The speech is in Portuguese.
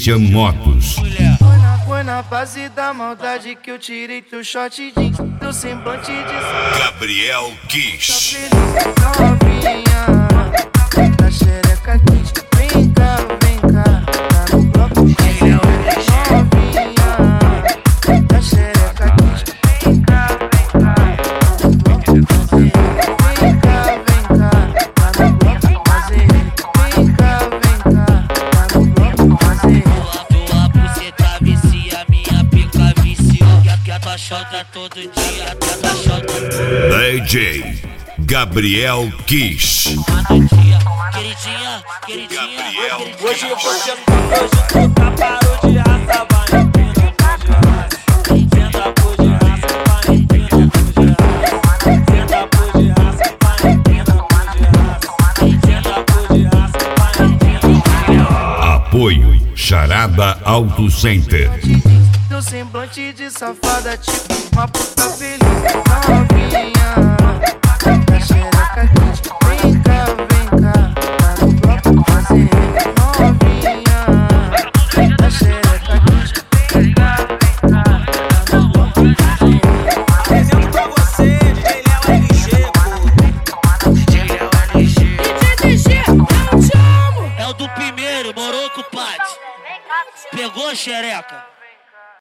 Christian Motos. Foi na base da maldade que eu tirei teu short jeans, teu semblante de Gabriel Kiss. novinha, da xereca quente. Vem cá, tá no bloco. Novinha, da xereca quente. Vem cá, tá no bloco. Vem cá, tá no bloco. Fazer. Vem cá, tá no bloco. Fazer. Tua buceta vicia, minha pica viciou. Que a tua chota todo dia, que a tua chota DJ Gabriel Kiss. Queridinha, Gabriel hoje eu vou sentar, hoje tu tá parou de raça, vai empina por de raça. Senta por de raça, vai empina por de raça. Senta por de raça, vai empina por de raça. Senta por de raça, vai empina por de raça. Apoio Charada Auto Center. Teu semblante de safada, tipo uma puta feliz. Novinha, da xereca quente. Vem cá, tá no bloco. Fazer. Novinha, da xereca quente. Vem cá, tá no bloco. Fazer. Apresento pra você, DJ Léo LG, pô. DJ Léo LG. DJ, eu te amo. É o do primeiro, moro, compadre? Pegou, xereca?